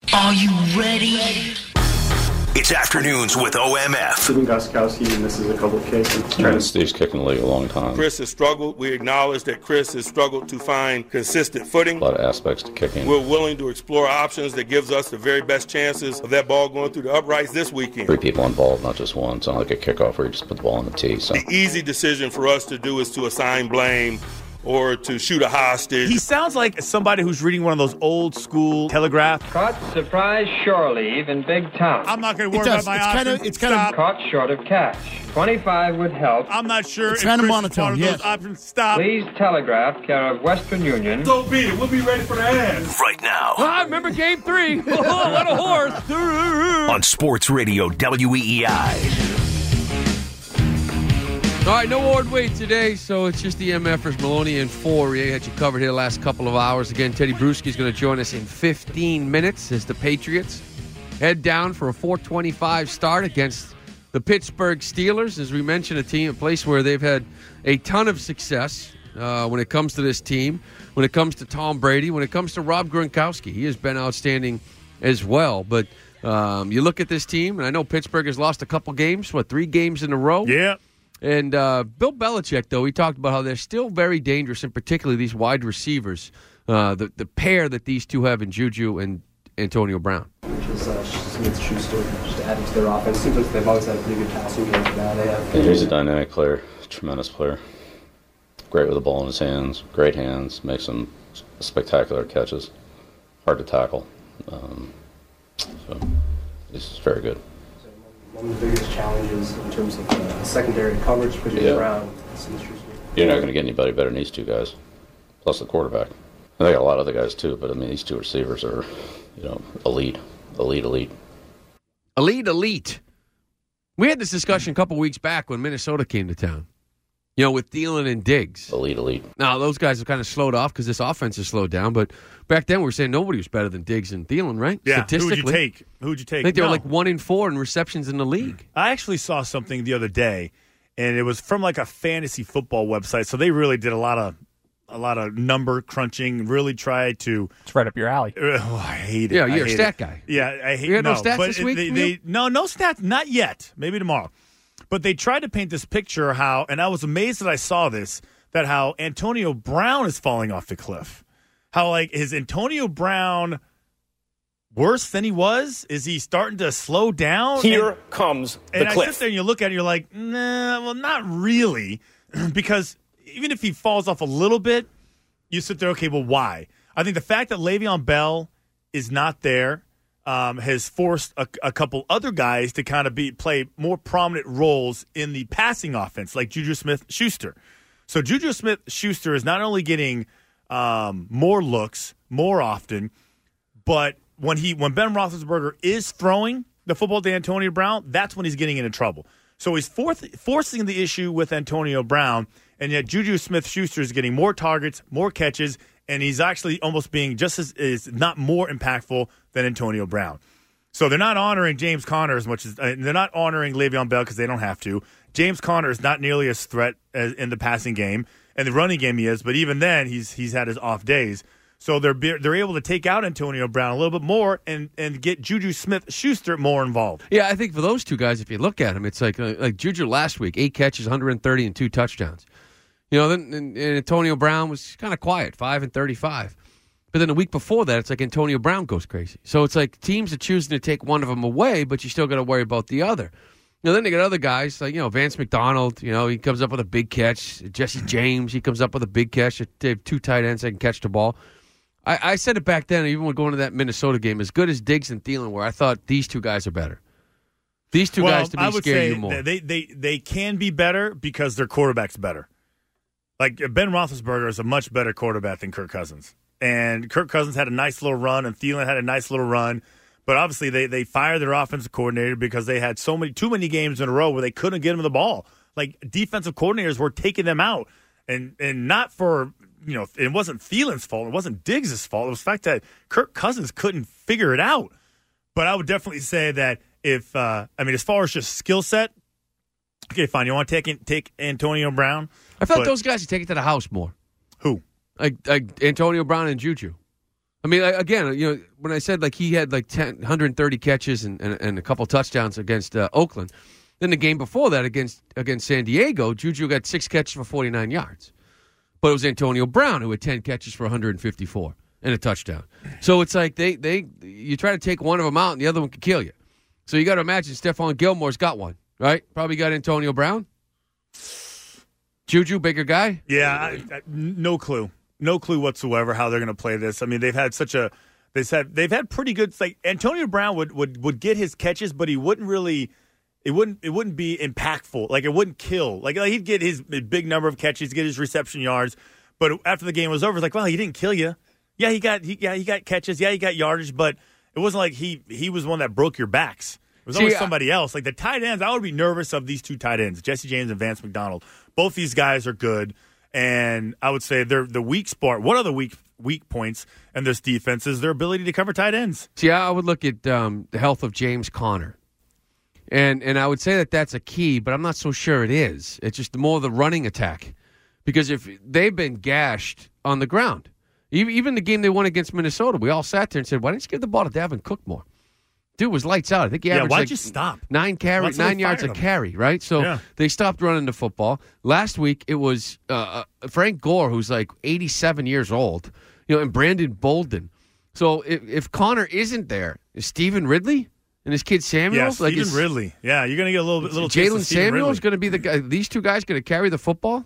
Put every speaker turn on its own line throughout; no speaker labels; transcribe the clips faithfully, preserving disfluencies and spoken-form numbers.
Are you ready?
It's Afternoons with O M F.
Stephen Gostkowski misses a couple of kicks.
And Steve's kicking the league a long time.
Chris has struggled. We acknowledge that Chris has struggled to find consistent footing.
A lot of aspects to kicking.
We're willing to explore options that gives us the very best chances of that ball going through the uprights this weekend.
Three people involved, not just one. It's not like a kickoff where you just put the ball in the tee. So.
The easy decision for us to do is to assign blame or to shoot a hostage.
He sounds like somebody who's reading one of those old school Telegraph.
Caught surprise shore leave in big town.
I'm not going to worry about my
it's
options.
Kind of, it's kind
Stop.
of
Caught short of cash. twenty-five would help.
I'm not sure
It's
if
kind of
Chris
monotone,
is part of
yes.
those options. Stop.
Please telegraph care of Western Union.
So be it. We'll be ready for the ass.
Right now.
I remember game three. Oh, what a horse.
On Sports Radio W E E I.
All right, no Ward Wade today, so it's just the MFers, Maloney and Fourier. Had you covered here the last couple of hours. Again, Teddy Bruschi is going to join us in fifteen minutes as the Patriots head down for a four twenty-five start against the Pittsburgh Steelers. As we mentioned, a team, a place where they've had a ton of success uh, when it comes to this team, when it comes to Tom Brady, when it comes to Rob Gronkowski. He has been outstanding as well. But um, you look at this team, and I know Pittsburgh has lost a couple games, what, three games in a row?
Yeah.
And uh, Bill Belichick, though, he talked about how they're still very dangerous, and particularly these wide receivers, uh, the, the pair that these two have in Juju and Antonio Brown.
Which is uh, Smith-Schuster, just adding to their offense. Seems like they've always had a pretty good passing game, but now they have.
And he's a dynamic player, tremendous player. Great with the ball in his hands, great hands, makes some spectacular catches. Hard to tackle. Um, so he's very good.
One of the biggest challenges in terms of uh, secondary coverage, because
Yeah.
Brown.
You're not going to get anybody better than these two guys, plus the quarterback. And they got a lot of other guys too, but I mean these two receivers are, you know, elite, elite, elite.
Elite, elite. We had this discussion a couple weeks back when Minnesota came to town. You know, with Thielen and Diggs.
Elite, elite.
Now, those guys have kind of slowed off because this offense has slowed down. But back then, we were saying nobody was better than Diggs and Thielen, right?
Yeah, who'd
Statistically.
you take? Who'd you take?
I think they
No.
were like one in four in receptions in the league.
I actually saw something the other day, and it was from like a fantasy football website. So they really did a lot of a lot of number crunching. Really tried to.
It's right up your alley.
Oh, I hate it.
Yeah,
I
you're a
hate
stat
it.
guy.
Yeah, I hate.
You had no
no
stats
but
this
it-
week
They,
from
they,
you?
no, no stats. Not yet. Maybe tomorrow. But they tried to paint this picture how, and I was amazed that I saw this. That how Antonio Brown is falling off the cliff. How, like, is Antonio Brown worse than he was? Is he starting to slow down?
Here
and,
comes the
and
cliff.
I sit there and you look at it and you're like, nah, well, not really. Because even if he falls off a little bit, you sit there, okay, well, why? I think the fact that Le'Veon Bell is not there um, has forced a, a couple other guys to kind of be play more prominent roles in the passing offense, like Juju Smith-Schuster. So Juju Smith-Schuster is not only getting um, more looks more often, but when he when Ben Roethlisberger is throwing the football to Antonio Brown, that's when he's getting into trouble. So he's forth, forcing the issue with Antonio Brown, and yet Juju Smith-Schuster is getting more targets, more catches, and he's actually almost being just as is not more impactful than Antonio Brown. So they're not honoring James Conner as much as uh, they're not honoring Le'Veon Bell because they don't have to. James Conner is not nearly as threat as in the passing game, and the running game he is. But even then, he's he's had his off days. So they're they're able to take out Antonio Brown a little bit more and, and get Juju Smith-Schuster more involved.
Yeah, I think for those two guys, if you look at them, it's like uh, like Juju last week, eight catches, one hundred thirty, and two touchdowns. You know, then and, and Antonio Brown was kind of quiet, five and thirty-five. But then the week before that, it's like Antonio Brown goes crazy. So it's like teams are choosing to take one of them away, but you still got to worry about the other. You know, then they got other guys like, you know, Vance McDonald, you know, he comes up with a big catch. Jesse James, he comes up with a big catch. They have two tight ends that can catch the ball. I, I said it back then, even when going to that Minnesota game, as good as Diggs and Thielen were, I thought these two guys are better. These two
well,
guys to me
I would
scare
say
you more.
They, they, they can be better because their quarterback's better. Like, Ben Roethlisberger is a much better quarterback than Kirk Cousins. And Kirk Cousins had a nice little run, and Thielen had a nice little run. But obviously, they, they fired their offensive coordinator because they had so many too many games in a row where they couldn't get him the ball. Like, defensive coordinators were taking them out, and and not for, you know, it wasn't Thielen's fault, it wasn't Diggs' fault. It was the fact that Kirk Cousins couldn't figure it out. But I would definitely say that if uh, I mean, as far as just skill set, okay, fine. You want to take take Antonio Brown?
I felt
but,
those guys would take it to the house more.
Who?
Like like Antonio Brown and Juju. I mean, like, again, you know, when I said like he had like ten, one hundred thirty catches and, and, and a couple touchdowns against uh, Oakland, then the game before that against against San Diego, Juju got six catches for forty-nine yards. But it was Antonio Brown who had ten catches for one hundred fifty-four and a touchdown. So it's like they, they you try to take one of them out and the other one could kill you. So you got to imagine Stephon Gilmore's got one, right? Probably got Antonio Brown. Juju, bigger guy?
Yeah, I, I, no clue. No clue whatsoever how they're going to play this. I mean, they've had such a they've had they've had pretty good. Like Antonio Brown would, would would get his catches, but he wouldn't really. It wouldn't it wouldn't be impactful. Like it wouldn't kill. Like, like he'd get his big number of catches, get his reception yards, but after the game was over, it's like, well, he didn't kill you. Yeah, he got he yeah he got catches. Yeah, he got yardage, but it wasn't like he he was one that broke your backs. It was always
See,
somebody else. Like the tight ends, I would be nervous of these two tight ends, Jesse James and Vance McDonald. Both these guys are good. And I would say they're the weak spot. One of the weak weak points in this defense is their ability to cover tight ends.
See, I would look at um, the health of James Conner. And and I would say that that's a key, but I'm not so sure it is. It's just more the running attack. Because if they've been gashed on the ground. Even, even the game they won against Minnesota, we all sat there and said, why didn't you give the ball to Dalvin Cook more? Dude was lights out. I think he
Yeah,
averaged
why'd
like
you stop?
nine carry,
Why'd somebody
nine yards a
fire him?
carry, right? So
Yeah.
they stopped running the football. Last week it was uh, uh, Frank Gore, who's like eighty-seven years old, you know, and Brandon Bolden. So if, if Connor isn't there, is Stephen Ridley and his kid Samuels?
Yeah,
like
Stephen
is,
Ridley. Yeah, you're going to get a little bit little taste of
Jalen
Stephen
Samuels
Ridley.
going to be the guy. These two guys going to carry the football.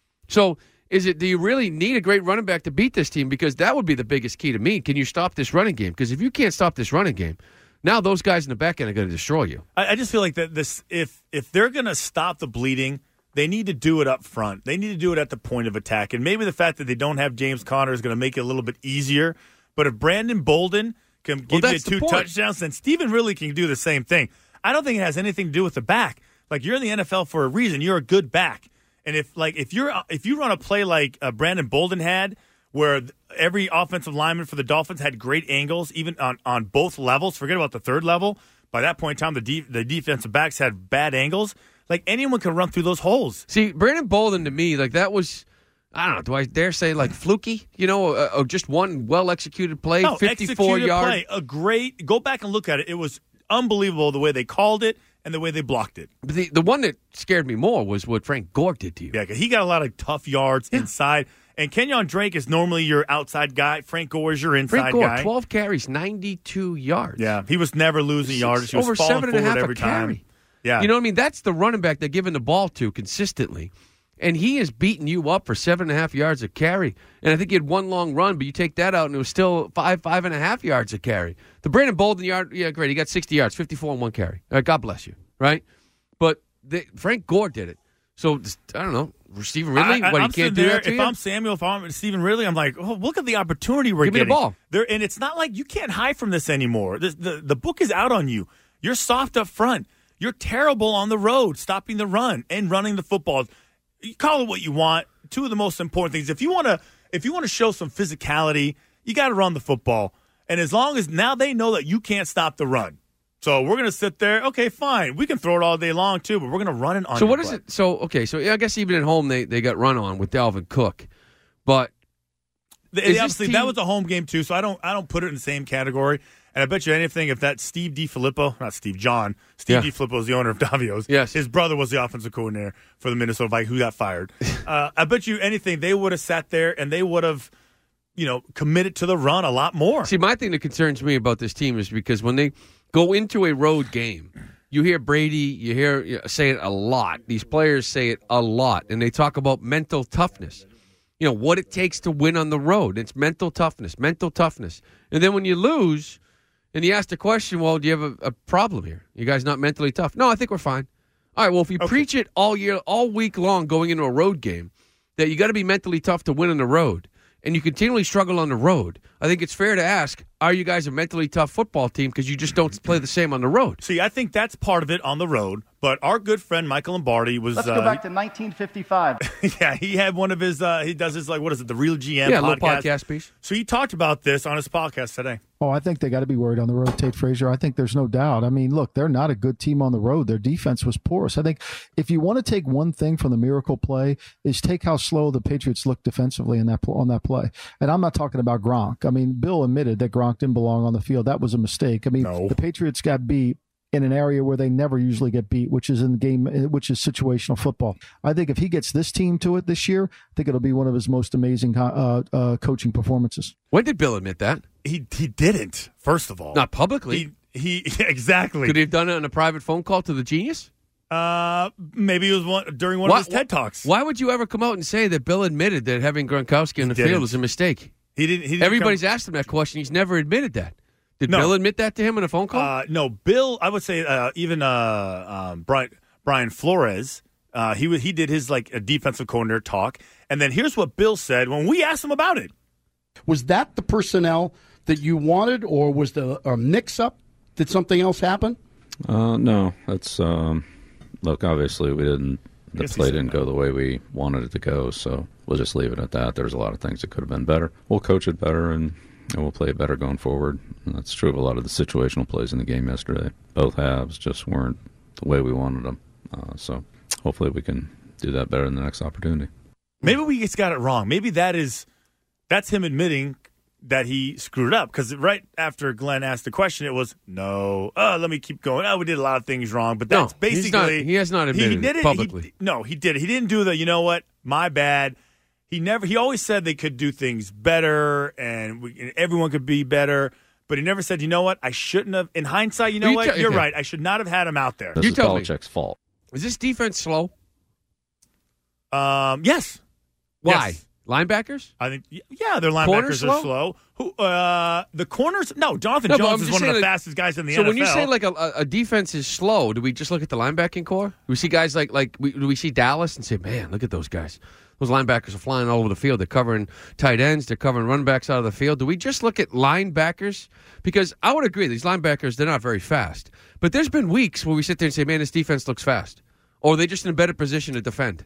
So is it? Do you really need a great running back to beat this team? Because that would be the biggest key to me. Can you stop this running game? Because if you can't stop this running game, now those guys in the back end are going to destroy you.
I, I just feel like that this if if they're going to stop the bleeding, they need to do it up front. They need to do it at the point of attack. And maybe the fact that they don't have James Conner is going to make it a little bit easier. But if Brandon Bolden can give you
that's the
two
point.
touchdowns, then Stephen Ridley can do the same thing. I don't think it has anything to do with the back. Like you're in the N F L for a reason. You're a good back. And if like if you're if you run a play like uh, Brandon Bolden had, where every offensive lineman for the Dolphins had great angles, even on, on both levels. Forget about the third level. By that point in time, the de- the defensive backs had bad angles. Like anyone can run through those holes.
See, Brandon Bolden to me, like that was, I don't know, do I dare say like fluky? You know, uh, or just one well executed play,
No,
fifty-four
executed
yard.
play, a great. Go back and look at it. It was unbelievable the way they called it and the way they blocked it.
But the the one that scared me more was what Frank Gore did to you.
Yeah, 'cause he got a lot of tough yards inside. And Kenyon Drake is normally your outside guy. Frank Gore is your inside
Frank Gore,
guy.
twelve carries, ninety-two yards.
Yeah, he was never losing yardage. He was
over
falling
seven and a
forward
half
every
a carry.
time. Yeah,
You know what I mean? That's the running back they're giving the ball to consistently. And he is beating you up for seven and a half yards a carry. And I think he had one long run, but you take that out and it was still five, five and a half yards a carry. The Brandon Bolden yard, yeah, great. He got sixty yards, fifty-four and one carry. All right, God bless you, right? But they, Frank Gore did it. So, I don't know. Stephen Ridley,
I, I,
what, he
I'm
can't
sitting
do
there,
that to
If
you?
I'm Samuel, if I'm Stephen Ridley, I'm like, oh, look at the opportunity we're
Give me the
getting.
ball.
There, and it's not like you can't hide from this anymore. The, the, the book is out on you. You're soft up front. You're terrible on the road, stopping the run and running the football. You call it what you want. Two of the most important things. If you want to, if you want to show some physicality, you got to run the football. And as long as now they know that you can't stop the run. So we're going to sit there. Okay, fine. We can throw it all day long, too, but we're going to run it on
So
your
what is
butt.
it? So, okay, so I guess even at home they, they got run on with Dalvin Cook. But
The-
Is this
obviously,
team-
that was a home game too, so I don't I don't put it in the same category. And I bet you anything, if that Steve DiFilippo, not Steve, John, Steve
Yeah.
DiFilippo is the owner of Davio's.
Yes.
His brother was the offensive coordinator for the Minnesota Vikings, who got fired. uh, I bet you anything, they would have sat there and they would have, you know, committed to the run a lot more.
see, my thing that concerns me about this team is because when they go into a road game, you hear Brady, you hear you know, say it a lot. These players say it a lot, and they talk about mental toughness. You know, what it takes to win on the road. It's mental toughness, mental toughness. And then when you lose, and you ask the question, well, do you have a, a problem here? You guys not mentally tough? No, I think we're fine. All right, well, if you
Okay.
preach it all year, all week long going into a road game, that you got to be mentally tough to win on the road, and you continually struggle on the road, I think it's fair to ask, are you guys a mentally tough football team because you just don't play the same on the road?
See, I think that's part of it on the road. But our good friend Michael Lombardi was.
Let's
uh,
go back to nineteen fifty-five.
yeah, he had one of his. Uh, he does his like what is it? The Real G M
Yeah, a
podcast.
little podcast piece.
So he talked about this on his podcast today.
Oh, I think they got to be worried on the road, Tate Frazier. I think there's no doubt. I mean, look, they're not a good team on the road. Their defense was porous. I think if you want to take one thing from the miracle play is take how slow the Patriots looked defensively in that on that play. And I'm not talking about Gronk. I mean, Bill admitted that Gronk didn't belong on the field. That was a mistake. I mean,
No.
the Patriots got beat in an area where they never usually get beat, which is in the game, which is situational football. I think if he gets this team to it this year, I think it'll be one of his most amazing uh, uh, coaching performances.
When did Bill admit that?
He he didn't. First of all,
Not publicly.
He he exactly.
Could he have done it on a private phone call to the genius?
Uh, maybe it was one during one
Why-
of his TED talks.
Why would you ever come out and say that Bill admitted that having Gronkowski in the
didn't.
field was a mistake?
He didn't. He didn't
Everybody's
come,
asked him that question. He's never admitted that. Did
No.
Bill admit that to him in a phone call?
Uh, no, Bill. I would say uh, even uh, um, Brian Brian Flores. Uh, he wa- he did his like a defensive coordinator talk, and then here's what Bill said when we asked him about it.
Was that the personnel that you wanted, or was the a mix-up? Did something else happen?
Uh, no, that's um, look. Obviously, we didn't. The
Guess he
play
said
didn't
that.
go the way we wanted it to go, so we'll just leave it at that. There's a lot of things that could have been better. We'll coach it better, and, and we'll play it better going forward. And that's true of a lot of the situational plays in the game yesterday. Both halves just weren't the way we wanted them. Uh, so hopefully, we can do that better in the next opportunity.
Maybe we just got it wrong. Maybe that is that's him admitting that he screwed up, because right after Glenn asked the question, it was no. Oh, let me keep going. Oh, we did a lot of things wrong, but that's
No,
basically
he's not- he has not admitted it
did it
publicly.
He, no, he did. He didn't do the. You know what? My bad. He never. He always said they could do things better, and, we, and everyone could be better. But he never said, you know what? I shouldn't have. In hindsight, you know
You
what?
tell-
You're
okay.
right. I should not have had him out there.
This
You
is
tell me.
Belichick's fault.
Is this defense slow?
Um, yes.
Why?
Yes.
Linebackers?
I think yeah, their
Corners
linebackers are
slow?
slow. Who uh the corners? No, Jonathan
No, but I'm
Jones is
just
one of
saying,
the
like-
fastest guys in the
so
N F L.
when you say like a, a a defense is slow, do we just look at the linebacking core? Do we see guys like like we, do we see Dallas and say, man, look at those guys? Those linebackers are flying all over the field. They're covering tight ends. They're covering run backs out of the field. Do we just look at linebackers? Because I would agree, these linebackers, they're not very fast. But there's been weeks where we sit there and say, man, this defense looks fast. Or are they just in a better position to defend?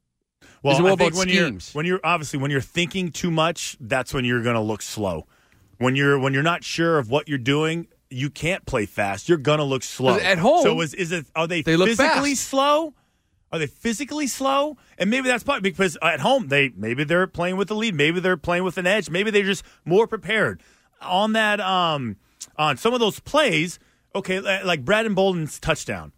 well,
is it more
I think
about
when
schemes?
you're when you're obviously when you're thinking too much, that's when you're going to look slow. When you're when you're not sure of what you're doing, you can't play fast. You're going to look slow.
At home,
so is is it? Are they,
they look
physically
fast.
slow? Are they physically slow? And maybe that's part because at home they maybe they're playing with the lead, maybe they're playing with an edge, maybe they're just more prepared on that. Um, on some of those plays, okay, like Braden Bolden's touchdown.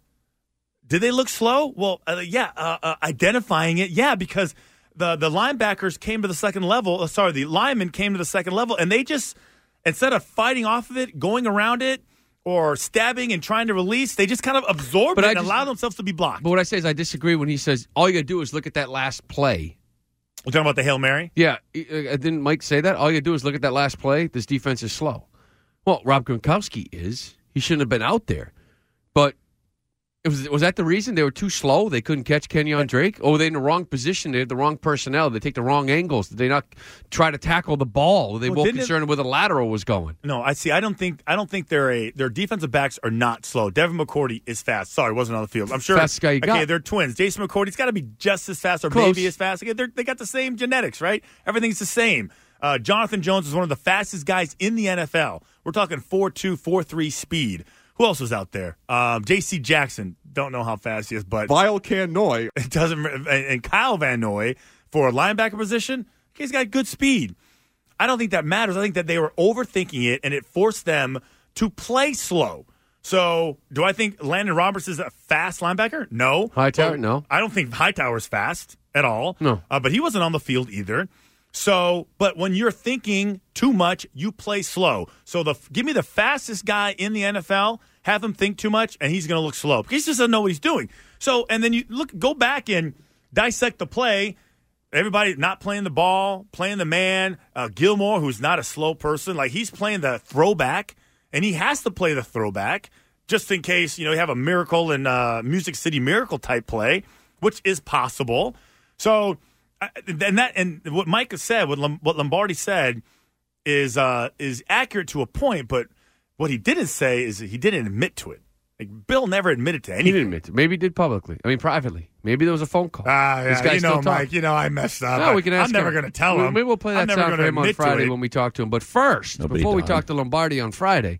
Did they look slow? Well, uh, yeah, uh, uh, identifying it, yeah, because the the linebackers came to the second level. Uh, sorry, the linemen came to the second level, and they just instead of fighting off of it, going around it, or stabbing and trying to release, they just kind of absorbed
But
it
I
and
just-
allowed themselves to be blocked.
But what I say is I disagree when he says all you got to do is look at that last play.
We're talking about the Hail Mary.
Yeah, uh, didn't Mike say that? All you got to do is look at that last play. This defense is slow. Well, Rob Gronkowski is. He shouldn't have been out there. But it was was that the reason they were too slow? They couldn't catch Kenyon Drake? Or were they in the wrong position? They had the wrong personnel. Did they take the wrong angles? Did they not try to tackle the ball? Were they
Well,
more
didn't it-
concerned where the lateral was going?
No, I see. I don't think. I don't think they're a. Their defensive backs are not slow. Devin McCourty is fast. Sorry, wasn't on the field. I'm sure.
Fastest guy you
okay,
got.
they're twins. Jason McCourty's got to be just as fast, or
Close.
maybe as fast. Again, they're, they got the same genetics, right? Everything's the same. Uh, Jonathan Jones is one of the fastest guys in the N F L. We're talking four two, four three speed. Who else was out there? Um, J C Jackson. Don't know how fast he is, but
Vile Can Noy.
it doesn't. And, and Kyle Van Noy for a linebacker position, he's got good speed. I don't think that matters. I think that they were overthinking it, and it forced them to play slow. So, do I think Landon Roberts is a fast linebacker? No.
Hightower?
Well,
No.
I don't think Hightower's fast at all.
No.
Uh, but he wasn't on the field either. So, but when you're thinking too much, you play slow. So, the give me the fastest guy in the N F L, have him think too much, and he's going to look slow. He just doesn't know what he's doing. So, and then you look, go back and dissect the play. Everybody not playing the ball, playing the man. Uh, Gilmore, who's not a slow person, like he's playing the throwback, and he has to play the throwback just in case, you know, you have a miracle in uh, Music City Miracle type play, which is possible. So, and that and what Mike has said, what, Lom- what Lombardi said, is uh, is accurate to a point. But what he didn't say is that he didn't admit to it. Like Bill never admitted to anything.
He didn't admit it. Maybe he did publicly. I mean, privately. Maybe there was a phone call.
Ah,
This
yeah,
guy
you
still
know,
talks.
Mike. You know, I messed up.
No, we can ask
I'm never
him.
going to tell
We-
him.
Maybe we'll play
I'm
that
never
sound
gonna
for him on
admit to
Friday
it.
when we talk to him. But first,
Nobody
before we
died.
talk to Lombardi on Friday,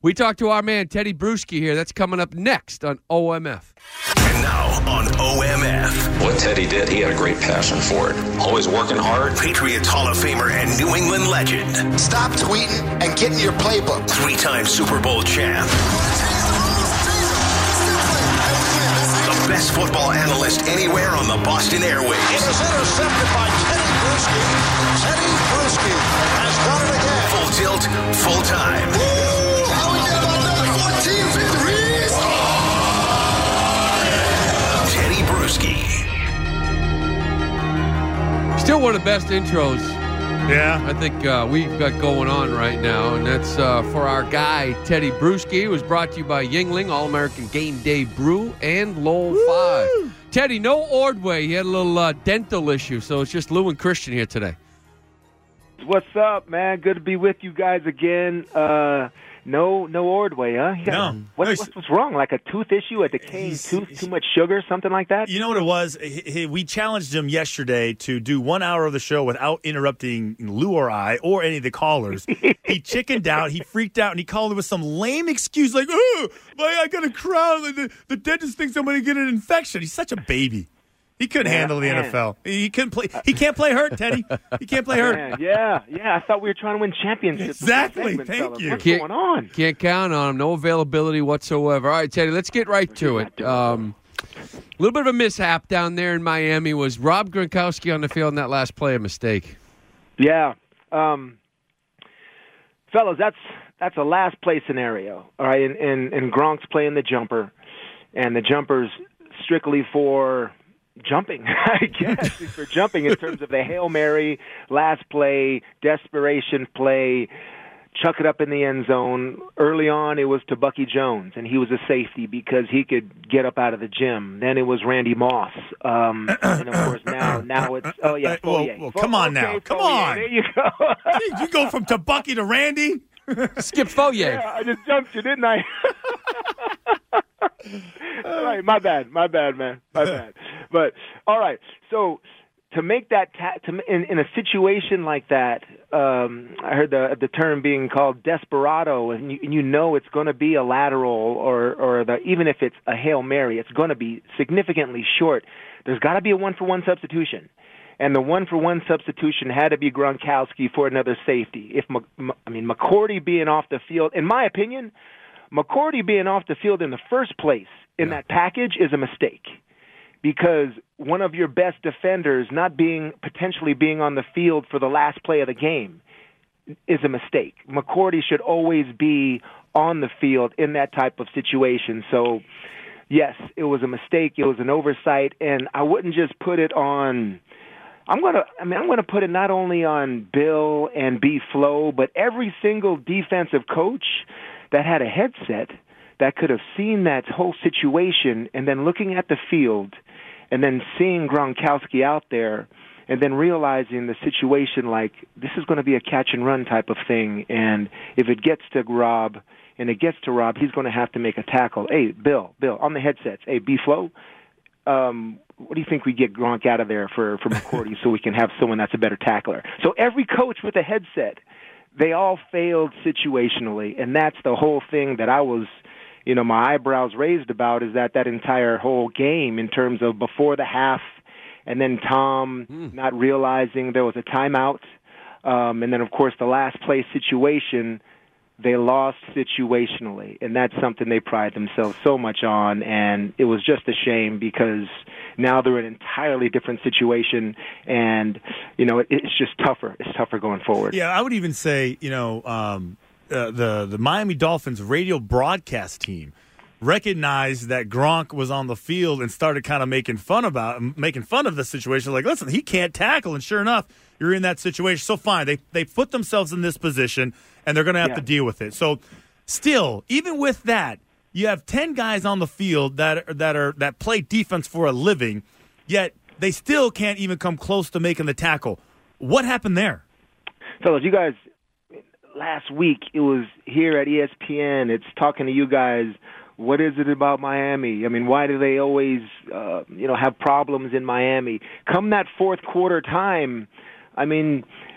We talked to our man Teddy Bruschi here. That's coming up next on O M F.
And now on O M F.
What Teddy did, he had a great passion for it. Always working hard.
Patriots Hall of Famer and New England legend.
Stop tweeting and get in your playbook.
Three-time Super Bowl champ. The best football analyst anywhere on the Boston airwaves.
It is intercepted by Teddy Bruschi. Teddy Bruschi has done it again.
Full tilt, full time.
Woo! How we get about another fourteen victories?
Teddy Bruschi.
Still one of the best intros.
Yeah.
I think uh, we've got going on right now, and that's uh, for our guy, Teddy Bruschi. It was brought to you by Yingling, All-American Game Day Brew, and Lowell
Woo!
five. Teddy, no Ordway. He had a little uh, dental issue, so it's just Lou and Christian here today.
What's up, man? Good to be with you guys again. Uh, no, no Ordway, huh? Yeah.
No.
What,
No,
what's, what's wrong? Like a tooth issue, a decaying
He's-
tooth,
he's-
too much sugar, something like that?
You know what it was? He, he- we challenged him yesterday to do one hour of the show without interrupting Lou or I or any of the callers. He chickened out. He freaked out, and he called it with some lame excuse like, oh, my, I got a crown. The, the dentist thinks I'm going to get an infection. He's such a baby. He couldn't
Yeah,
handle the
man.
N F L. He couldn't play. He can't play hurt, Teddy. He can't play hurt.
Man, yeah, yeah. I thought we were trying to win championships. with this
Exactly.
segment,
Thank
fellas.
you.
What's
Can't-
going on?
Can't count on him. No availability whatsoever. All right, Teddy, let's get right to it. Um, a little bit of a mishap down there in Miami. Was Rob Gronkowski on the field in that last play a mistake?
Yeah. Um, fellas, that's that's a last play scenario. All right, and, and, and Gronk's playing the jumper, and the jumper's strictly for jumping, I guess, for jumping in terms of the Hail Mary, last play, desperation play, chuck it up in the end zone. Early on, it was to Bucky Jones, and he was a safety because he could get up out of the gym. Then it was Randy Moss. Um, and, of course, now now it's, oh, yeah,
Uh, well,
Foyer.
well, come on
Okay,
now. Come
Foyer,
on.
There you go.
Did you go from to Bucky to Randy?
Skip Foyer.
Yeah, I just jumped you, didn't I? All right, my bad, my bad, man, my bad. But all right, so to make that ta- to in, in a situation like that, um, I heard the the term being called desperado, and you, and you know it's going to be a lateral or or the even if it's a Hail Mary, it's going to be significantly short. There's got to be a one for one substitution. And the one-for-one substitution had to be Gronkowski for another safety. If I mean McCourty being off the field, in my opinion, McCourty being off the field in the first place in that package is a mistake, because one of your best defenders not being potentially being on the field for the last play of the game is a mistake. McCourty should always be on the field in that type of situation. So, yes, it was a mistake. It was an oversight, and I wouldn't just put it on. I'm gonna. I mean, I'm gonna put it not only on Bill and B. Flo, but every single defensive coach that had a headset that could have seen that whole situation, and then looking at the field, and then seeing Gronkowski out there, and then realizing the situation like this is going to be a catch and run type of thing, and if it gets to Rob, and it gets to Rob, he's going to have to make a tackle. Hey, Bill, Bill, on the headsets. Hey, B. Flo. Um, what do you think we get Gronk out of there for, for McCourty so we can have someone that's a better tackler? So every coach with a headset, they all failed situationally, and that's the whole thing that I was, you know, my eyebrows raised about, is that that entire whole game in terms of before the half, and then Tom mm. not realizing there was a timeout, um, and then, of course, the last play situation, they lost situationally, and that's something they pride themselves so much on, and it was just a shame because now they're in an entirely different situation, and, you know, it, it's just tougher. It's tougher going forward.
Yeah, I would even say, you know, um, uh, the, the Miami Dolphins radio broadcast team recognized that Gronk was on the field and started kind of making fun about making fun of the situation. Like, listen, he can't tackle, and sure enough, you're in that situation. So fine, they they put themselves in this position, and they're going to have
yeah.
to deal with it. So, still, even with that, you have ten guys on the field that are, that are that play defense for a living, yet they still can't even come close to making the tackle. What happened there?
Fellas, you guys, last week it was here at E S P N. It's talking to you guys. What is it about Miami? I mean, why do they always, uh, you know, have problems in Miami? Come that fourth quarter time, I mean,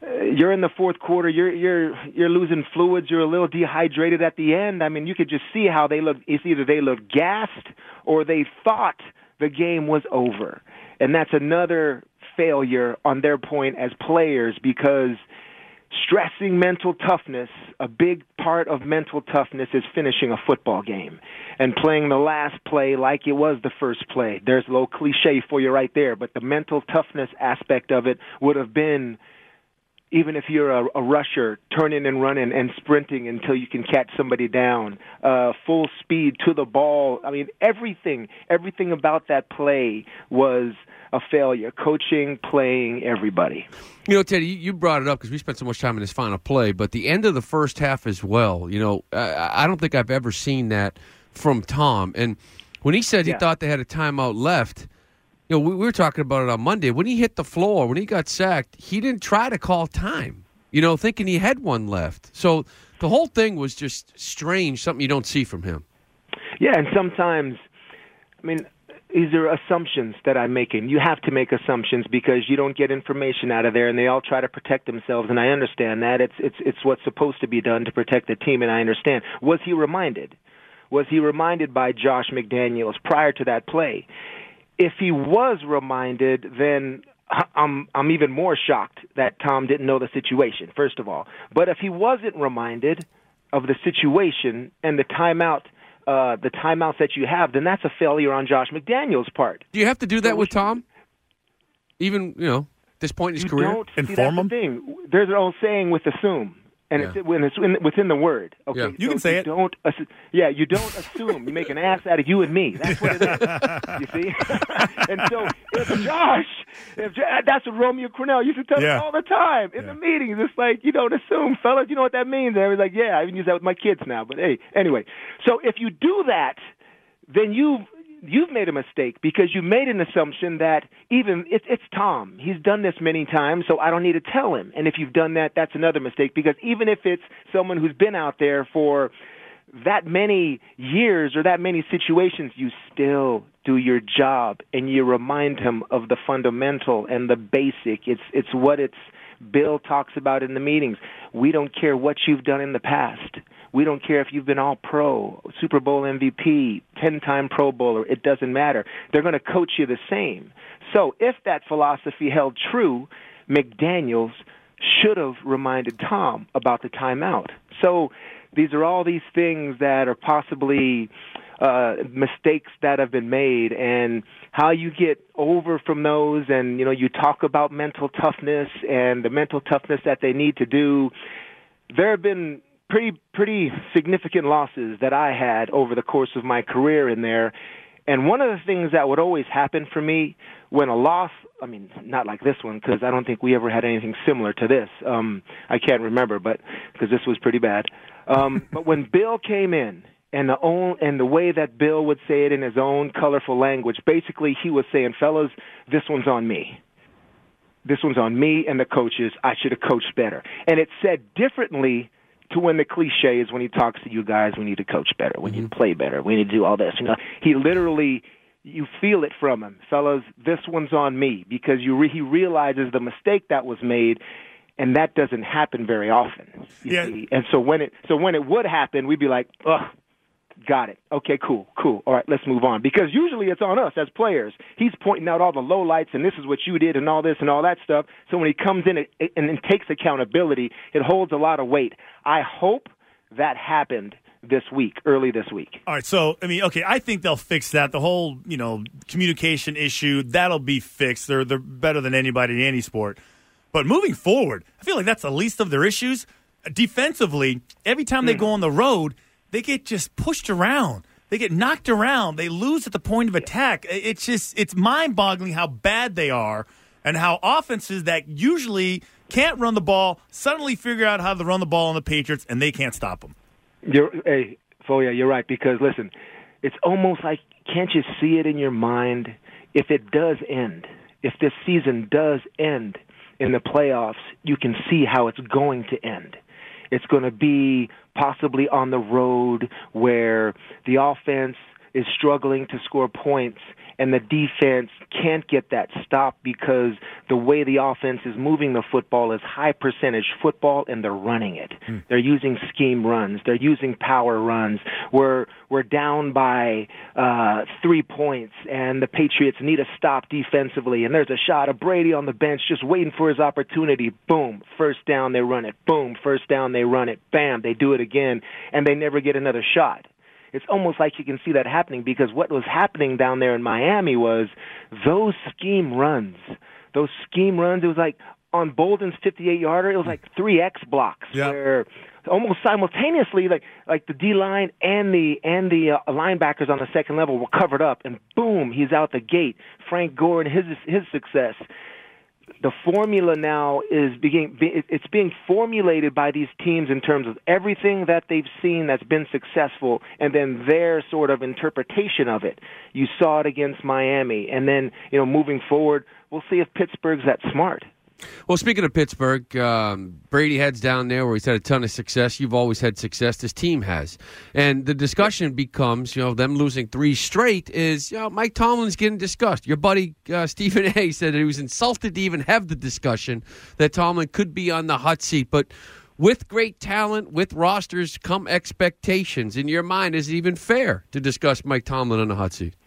you're in the fourth quarter. You're you're you're losing fluids. You're a little dehydrated at the end. I mean, you could just see how they look. It's either they look gassed or they thought the game was over, and that's another failure on their point as players, because stressing mental toughness, a big part of mental toughness is finishing a football game and playing the last play like it was the first play. There's a little cliche for you right there, but the mental toughness aspect of it would have been, even if you're a, a rusher, turning and running and sprinting until you can catch somebody down, uh, full speed to the ball. I mean, everything, everything about that play was a failure. Coaching, playing, everybody.
You know, Teddy, you brought it up because we spent so much time in this final play, but the end of the first half as well, you know, I, I don't think I've ever seen that from Tom. And when he said he
Yeah.
thought they had a timeout left, you know, we, we were talking about it on Monday. When he hit the floor, when he got sacked, he didn't try to call time, you know, thinking he had one left. So the whole thing was just strange, something you don't see from him.
Yeah, and sometimes, I mean, these are assumptions that I'm making. You have to make assumptions because you don't get information out of there, and they all try to protect themselves, and I understand that. It's it's it's what's supposed to be done to protect the team, and I understand. Was he reminded? Was he reminded by Josh McDaniels prior to that play? If he was reminded, then I'm I'm even more shocked that Tom didn't know the situation, first of all. But if he wasn't reminded of the situation and the timeout, uh, the timeouts that you have, then that's a failure on Josh McDaniels' part.
Do you have to do that
So
with
we should-
Tom? Even, you know, at this point in his
You
career?
don't, see, that's the thing. There's an old saying with assume, and
Yeah.
it's when it's in, within the word. Okay,
Yeah.
You
so
can say
you
it.
Don't assu- yeah, you don't assume. You make an ass out of you and me. That's what it is. You see? And so if Josh, if Jo- that's what Romeo Cornell used to tell
Yeah.
us all the time in the meetings. It's like, you don't assume, fellas. You know what that means? And I was like, yeah, I even use that with my kids now. But hey, anyway. So if you do that, then you've you've made a mistake because you made an assumption that even it's it's Tom. He's done this many times, so I don't need to tell him. And if you've done that, that's another mistake because even if it's someone who's been out there for that many years or that many situations, you still do your job and you remind him of the fundamental and the basic. It's it's what it's Bill talks about in the meetings. We don't care what you've done in the past. We don't care if you've been all-pro, Super Bowl M V P, ten-time Pro Bowler. It doesn't matter. They're going to coach you the same. So if that philosophy held true, McDaniels should have reminded Tom about the timeout. So these are all these things that are possibly uh, mistakes that have been made, and how you get over from those. And, you know, you talk about mental toughness and the mental toughness that they need to do. There have been pretty pretty significant losses that I had over the course of my career in there. And one of the things that would always happen for me when a loss, I mean, not like this one, because I don't think we ever had anything similar to this. Um, I can't remember, but because this was pretty bad. Um, but when Bill came in, and the own, and the way that Bill would say it in his own colorful language, basically he was saying, fellas, this one's on me. This one's on me and the coaches. I should have coached better. And it said differently to when the cliche is when he talks to you guys, we need to coach better, we need to play better, we need to do all this. You know, he literally, you feel it from him, fellas. This one's on me because you re- he realizes the mistake that was made, and that doesn't happen very often. You
Yeah.
see? And so when it so when it would happen, we'd be like, ugh. Got it. Okay, cool, cool. All right, let's move on. Because usually it's on us as players. He's pointing out all the lowlights, and this is what you did, and all this and all that stuff. So when he comes in and, and takes accountability, it holds a lot of weight. I hope that happened this week, early this week.
All right, so, I mean, okay, I think they'll fix that. The whole, you know, communication issue, that'll be fixed. They're, they're better than anybody in any sport. But moving forward, I feel like that's the least of their issues. Defensively, every time they go on the road, they get just pushed around. They get knocked around. They lose at the point of attack. It's just, it's mind-boggling how bad they are and how offenses that usually can't run the ball suddenly figure out how to run the ball on the Patriots, and they can't stop them.
You're, hey, Foya, you're right, because, listen, it's almost like, can't you see it in your mind? If it does end, if this season does end in the playoffs, you can see how it's going to end. It's going to be possibly on the road where the offense is struggling to score points and the defense can't get that stop because the way the offense is moving the football is high percentage football, and they're running it. Mm. They're using scheme runs. They're using power runs. We're we're down by uh, three points, and the Patriots need a stop defensively, and there's a shot of Brady on the bench just waiting for his opportunity. Boom, first down, they run it. Boom, first down, they run it. Bam, they do it again, and they never get another shot. It's almost like you can see that happening because what was happening down there in Miami was those scheme runs, those scheme runs, it was like on Bolden's fifty-eight-yarder, it was like three X blocks yep. where almost simultaneously, like like the D-line and the and the uh, linebackers on the second level were covered up, and boom, he's out the gate. Frank Gore and his his success. The formula now is being it's being formulated by these teams in terms of everything that they've seen that's been successful, and then their sort of interpretation of it. You saw it against Miami, and then you know moving forward, we'll see if Pittsburgh's that smart.
Well, speaking of Pittsburgh, um, Brady heads down there where he's had a ton of success. You've always had success. This team has. And the discussion becomes, you know, them losing three straight is, you know, Mike Tomlin's getting discussed. Your buddy uh, Stephen A. said that he was insulted to even have the discussion that Tomlin could be on the hot seat. But with great talent, with rosters, come expectations. In your mind, is it even fair to discuss Mike Tomlin on the hot seat?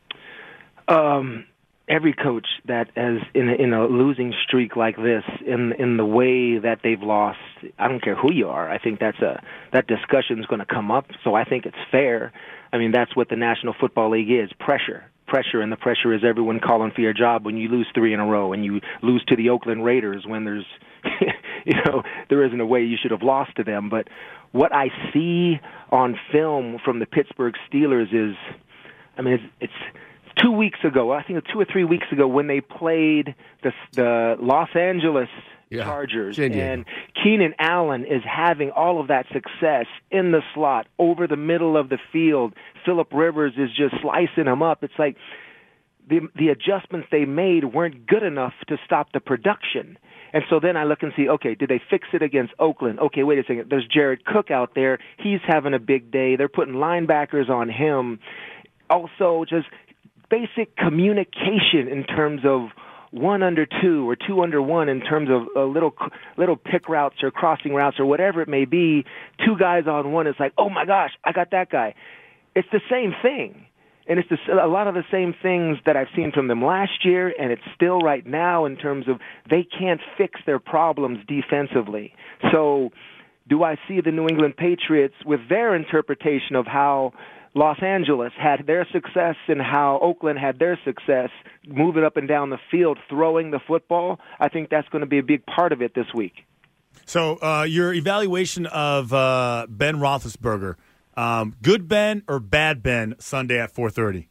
Um. Every coach that is in a, in a losing streak like this, in in the way that they've lost, I don't care who you are. I think that's a that discussion is going to come up. So I think it's fair. I mean, that's what the National Football League is: pressure, pressure, and the pressure is everyone calling for your job when you lose three in a row, and you lose to the Oakland Raiders when there's, you know, there isn't a way you should have lost to them. But what I see on film from the Pittsburgh Steelers is, I mean, it's. it's Two weeks ago, I think two or three weeks ago, when they played the the Los Angeles yeah. Chargers, Genuine. and Keenan Allen is having all of that success in the slot, over the middle of the field. Phillip Rivers is just slicing him up. It's like the the adjustments they made weren't good enough to stop the production. And so then I look and see, okay, did they fix it against Oakland? Okay, wait a second. There's Jared Cook out there. He's having a big day. They're putting linebackers on him. Also, just basic communication in terms of one under two or two under one in terms of uh, little little pick routes or crossing routes or whatever it may be. Two guys on one, it's like, oh my gosh, I got that guy. It's the same thing. And it's the, a lot of the same things that I've seen from them last year, and it's still right now in terms of they can't fix their problems defensively. So do I see the New England Patriots with their interpretation of how Los Angeles had their success and how Oakland had their success, moving up and down the field, throwing the football? I think that's going to be a big part of it this week.
So uh, your evaluation of uh, Ben Roethlisberger, um, good Ben or bad Ben, Sunday at four thirty?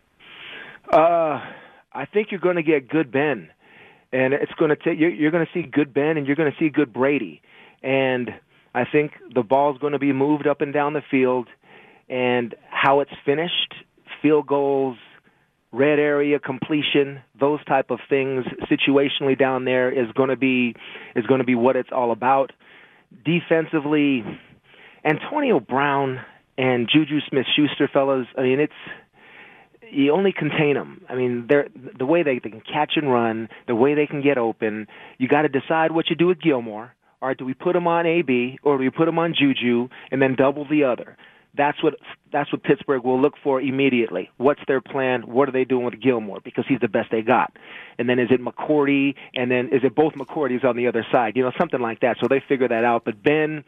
Uh, I think you're going to get good Ben, and it's going to take you're, you're going to see good Ben, and you're going to see good Brady, and I think the ball's going to be moved up and down the field. And how it's finished, field goals, red area completion, those type of things situationally down there is going to be is going to be what it's all about. Defensively, Antonio Brown and Juju Smith-Schuster, fellas, I mean, it's you only contain them. I mean, they're the way they, they can catch and run, the way they can get open. You got to decide what you do with Gilmore. All right, do we put him on A B or do we put him on Juju and then double the other? That's what that's what Pittsburgh will look for immediately. What's their plan? What are they doing with Gilmore? Because he's the best they got. And then is it McCourty? And then is it both McCourtys on the other side? You know, something like that. So they figure that out. But Ben,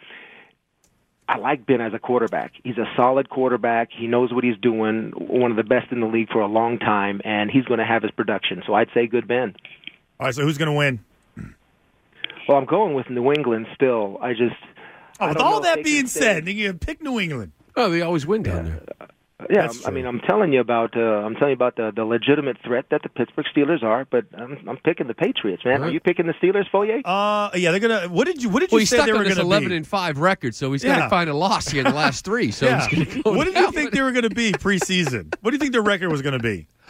I like Ben as a quarterback. He's a solid quarterback. He knows what he's doing, one of the best in the league for a long time, and he's going to have his production. So I'd say good Ben.
All right, so who's going to win?
Well, I'm going with New England still. I just
oh,
I
with
don't
all
know
that being said, you pick New England.
Oh, they always win down there.
Yeah, I mean, I'm telling you about uh, I'm telling you about the, the legitimate threat that the Pittsburgh Steelers are, but I'm, I'm picking the Patriots, man. Right. Are you picking the Steelers, Foyer?
Uh, yeah, they're gonna. What did you What did
well,
you say they were going to be?
eleven and five record, so he's yeah. going to find a loss here in the last three. So
yeah.
he's go
what
down.
did you think they were going to be preseason? What do you think their record was going to be?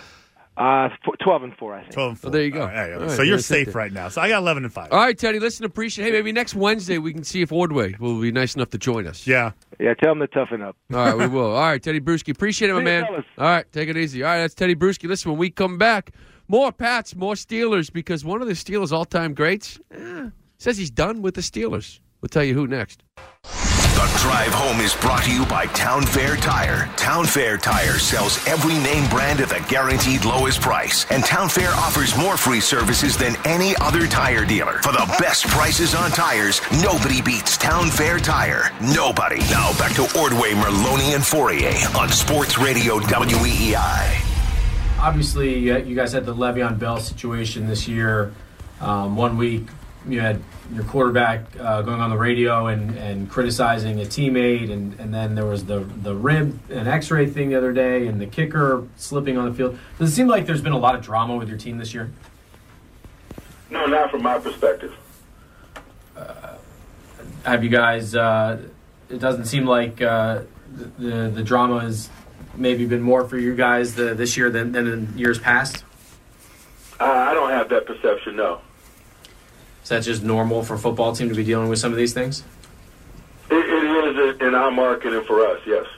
Uh, four, twelve and four, I think.
twelve and four.
Oh, there you go.
All right, all right.
All
So
right,
you're
that's
safe
it.
right now. So I got eleven and five.
All right, Teddy, listen, appreciate Hey, maybe next Wednesday we can see if Ordway will be nice enough to join us.
Yeah.
Yeah, tell him to toughen up.
All right, we will. All right, Teddy Bruschi. Appreciate it, my
See you,
man.
fellas.
All right, take it easy. All right, that's Teddy Bruschi. Listen, when we come back, more Pats, more Steelers, because one of the Steelers' all-time greats eh, says he's done with the Steelers. We'll tell you who next.
The drive home is brought to you by Town Fair Tire. Town Fair Tire sells every name brand at the guaranteed lowest price. And Town Fair offers more free services than any other tire dealer. For the best prices on tires, nobody beats Town Fair Tire. Nobody. Now back to Ordway, Merloni, and Fourier on Sports Radio W E E I.
Obviously, you guys had the Le'Veon Bell situation this year. Um, one week, you had your quarterback uh, going on the radio and, and criticizing a teammate, and, and then there was the the rib and x-ray thing the other day, and the kicker slipping on the field. Does it seem like there's been a lot of drama with your team this year?
No, not from my perspective.
Uh, have you guys, uh, it doesn't seem like uh, the, the the drama has maybe been more for you guys the, this year than, than in years past?
Uh, I don't have that perception, no.
Is that just normal for a football team to be dealing with some of these things?
It, it is in our market and for us, yes.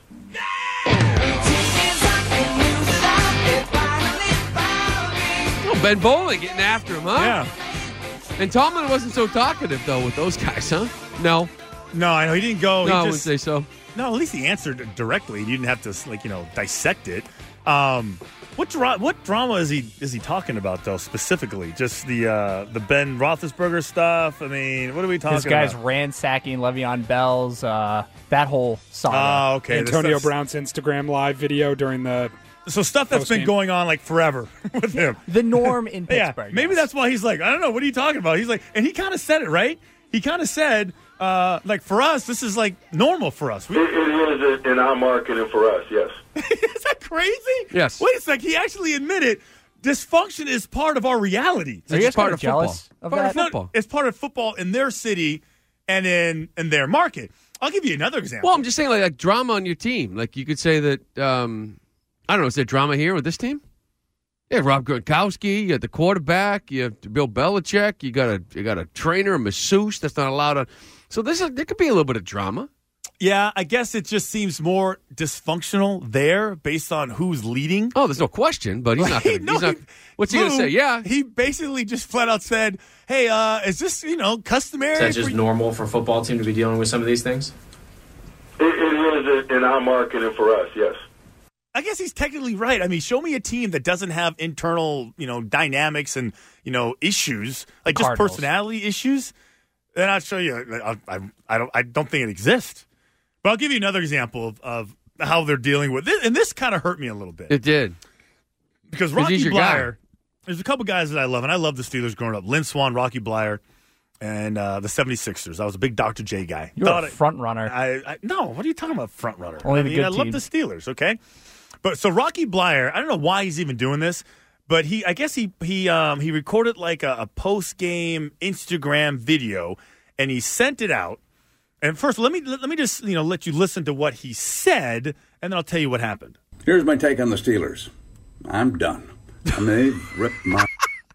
Oh, Ben Bowling getting after him, huh?
Yeah.
And Tomlin wasn't so talkative, though, with those guys, huh? No.
No, I know. He didn't go.
No,
he
I
just,
wouldn't say so.
No, at least he answered directly. You didn't have to, like, you know, dissect it. Um, what dra- what drama is he is he talking about, though, specifically? Just the uh, the Ben Roethlisberger stuff? I mean, what are we talking
His guys
about?
ransacking Le'Veon Bell's, uh, that whole saga.
Oh, okay.
Antonio
This-
Brown's Instagram live video during the
So stuff that's been
Post-game.
going on, like, forever with him.
The norm in
Yeah,
Pittsburgh.
maybe that's why he's like, I don't know, what are you talking about? He's like, and he kind of said it, right? He kind of said, uh, like, for us, this is, like, normal for us. We-
It, it is in our market and for us, yes.
Is that crazy?
Yes.
Wait a sec. He actually admitted dysfunction is part of our reality.
Are you guys
part
kind of
of football.
jealous of
Part
that?
of football.
It's part of football in their city and in, in their market. I'll give you another example.
Well, I'm just saying, like, like drama on your team. Like, you could say that, um, I don't know, is there drama here with this team? Yeah, Rob Gronkowski, you got the quarterback, you have Bill Belichick, you got a you got a trainer, a masseuse that's not allowed to. So this is, there could be a little bit of drama.
Yeah, I guess it just seems more dysfunctional there based on who's leading.
Oh, there's no question, but he's not going
No,
to.
he-
What's he going to
Lou,
say? Yeah.
He basically just flat out said, hey, uh, is this, you know, customary?
Is that just
for-
normal for a football team to be dealing with some of these things?
It, it is in our market and for us, yes.
I guess he's technically right. I mean, show me a team that doesn't have internal, you know, dynamics and, you know, issues, like just
Cardinals.
personality issues. Then I'll show you. I, I, I don't. I don't think it exists. But I'll give you another example of, of how they're dealing with it, and this kind of hurt me a little bit
It did.
because
'Cause
Rocky
he's your guy.
Blyer. There's a couple guys that I love, and I love the Steelers growing up. Lynn Swann, Rocky Blyer, and uh, the seventy-sixers. I was a big Doctor J guy.
You're
Thought
a
it-
front runner.
I, I no. What are you talking about, front runner?
Only
I
the
mean,
good
I love
team.
the Steelers. Okay, but so Rocky Blyer, I don't know why he's even doing this, but he, I guess he he um he recorded like a, a post game Instagram video, and he sent it out. And first, let me let, let me just you know let you listen to what he said, and then I'll tell you what happened.
Here's my take on the Steelers. I'm done. I mean, they've ripped my.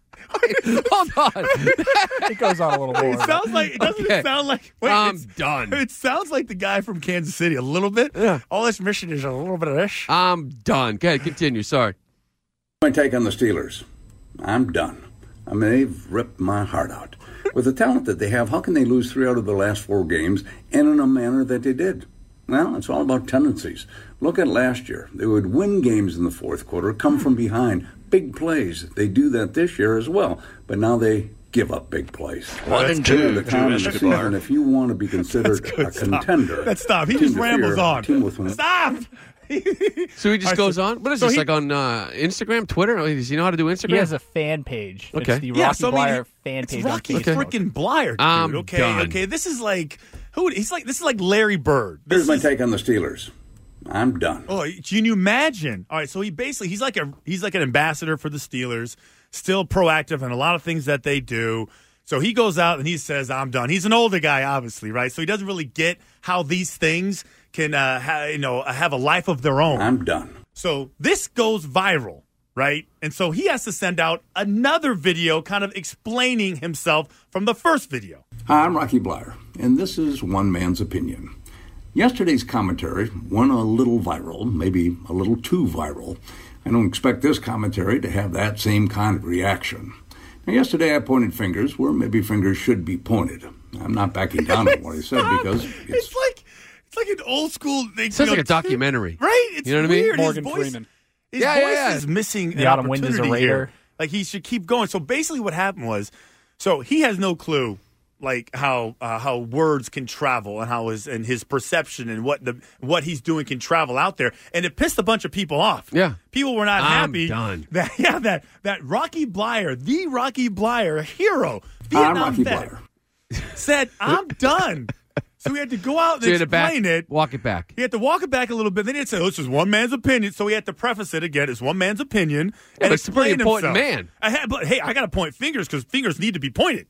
Hold on.
It goes on a little more.
It sounds like it doesn't
Okay.
it sound like wait,
I'm
it's-
done.
It sounds like the guy from Kansas City a little bit.
Yeah.
All this mission is a little bit of this.
I'm done. Okay, continue. Sorry.
My take on the Steelers. I'm done. I mean, they've ripped my heart out. With the talent that they have, how can they lose three out of the last four games and in a manner that they did? Well, it's all about tendencies. Look at last year. They would win games in the fourth quarter, come from behind, big plays. They do that this year as well, but now they give up big plays.
One and two
The
to
time of the
Escobar.
season, if you want to be considered a
Stop.
contender,
Let's stop. He
team
just
to
rambles
fear,
on.
team with win-
Stop.
So he just
All right,
goes
so-
on. What is
so
this
he-
like on uh, Instagram, Twitter? Does he know how to do Instagram?
He has a fan page.
Okay.
It's the
Yeah,
Rocky
so I mean,
Blyer fan
it's
page on
Rocky
Facebook.
freaking Blyer, dude.
I'm
okay,
done.
okay. This is like who? He's like this is like Larry Bird. This
Here's my
is-
take on the Steelers. I'm done.
Oh, can you imagine? All right, so he basically he's like a he's like an ambassador for the Steelers, still proactive in a lot of things that they do. So he goes out and he says, "I'm done." He's an older guy, obviously, right? So he doesn't really get how these things can, uh, ha- you know, have a life of their own.
I'm done.
So this goes viral, right? And so he has to send out another video kind of explaining himself from the first video.
Hi, I'm Rocky Bleier, and this is one man's opinion. Yesterday's commentary went a little viral, maybe a little too viral. I don't expect this commentary to have that same kind of reaction. Now, yesterday I pointed fingers where maybe fingers should be pointed. I'm not backing down on what I said because it's,
it's like it's like an old school thing.
It sounds like a documentary.
Right? It's
you know what
weird.
I mean?
Morgan
his voice,
Freeman.
His
yeah,
voice
yeah, yeah.
is missing
The
an
Autumn Wind is a
opportunity
Raider.
here. Like he should keep going. So basically what happened was, so he has no clue like how uh, how words can travel and how his and his perception and what the what he's doing can travel out there, and it pissed a bunch of people off.
Yeah,
people were not
I'm
happy.
Done.
That yeah, that that Rocky Bleier, the Rocky Bleier, a hero, Vietnam
I'm Rocky
vet,
Bleier.
said, "I'm done." So we had to go out and
so you had to
explain
back,
it.
Walk it back.
He had to walk it back a little bit. Then he had to say, oh, this is one man's opinion. So he had to preface it again. It's one man's opinion.
Yeah,
and
it's a pretty
explain
important
himself.
man.
I had, but hey, I got to point fingers because fingers need to be pointed.